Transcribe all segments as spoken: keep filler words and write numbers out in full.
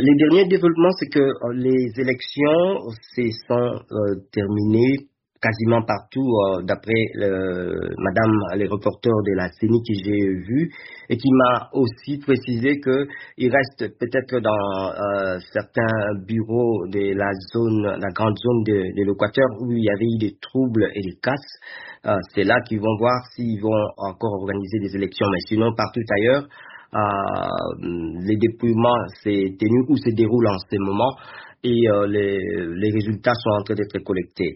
Les derniers développements, c'est que euh, les élections se sont euh, terminées quasiment partout, euh, d'après le, Madame les reporters de la C E N I que j'ai vu, et qui m'a aussi précisé que il reste peut-être dans euh, certains bureaux de la zone, la grande zone de, de l'Équateur où il y avait eu des troubles et des casses. Euh, c'est là qu'ils vont voir s'ils vont encore organiser des élections, mais sinon partout ailleurs. Euh, les dépouillements s'est tenu ou se déroulent en ce moment et euh, les, les résultats sont en train d'être collectés.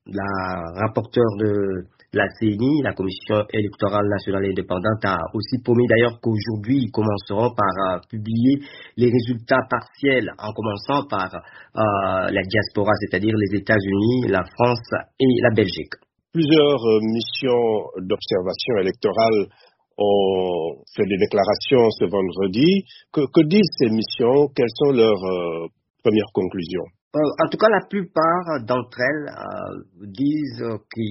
La rapporteure de la C E N I, la Commission électorale nationale indépendante, a aussi promis d'ailleurs qu'aujourd'hui ils commenceront par euh, publier les résultats partiels en commençant par euh, la diaspora, c'est-à-dire les États-Unis, la France et la Belgique. Plusieurs euh, missions d'observation électorale ont fait des déclarations ce vendredi. Que, que disent ces missions? Quelles sont leurs euh, premières conclusions? Euh, en tout cas, la plupart d'entre elles euh, disent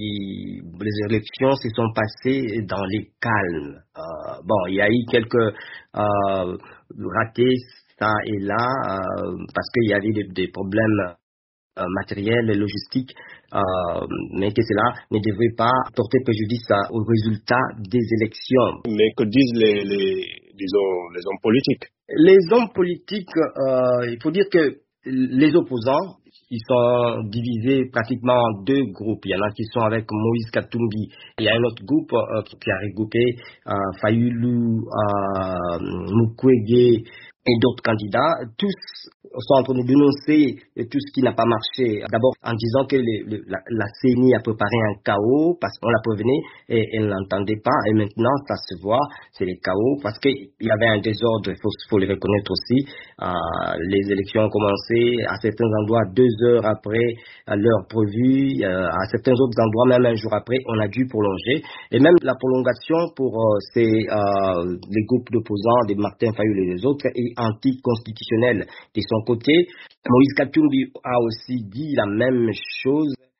que les élections se sont passées dans les calmes. Euh, bon, il y a eu quelques euh, ratés ça et là euh, parce qu'il y avait des, des problèmes euh, matériels et logistiques, euh, mais que cela ne devrait pas porter préjudice à, aux résultats des élections. Mais que disent les, les disons, les hommes politiques? Les hommes politiques, euh, il faut dire que les opposants, ils sont divisés pratiquement en deux groupes. Il y en a qui sont avec Moïse Katumbi. Il y a un autre groupe euh, qui a regroupé euh, Fayulu, euh, Mukwege et d'autres candidats. Tous sont en train de dénoncer tout ce qui n'a pas marché. D'abord en disant que les, les, la, la C E N I a préparé un chaos parce qu'on la prévenait et elle ne l'entendait pas. Et maintenant, ça se voit, c'est le chaos parce qu'il y avait un désordre, il faut, faut le reconnaître aussi. Euh, les élections ont commencé à certains endroits deux heures après l'heure prévue. Euh, à certains autres endroits, même un jour après, on a dû prolonger. Et même la prolongation pour euh, ces, euh, les groupes d'opposants, des Martin Fayulu et les autres, est anticonstitutionnelle de son côté. Moïse Katumbi a aussi dit la même chose.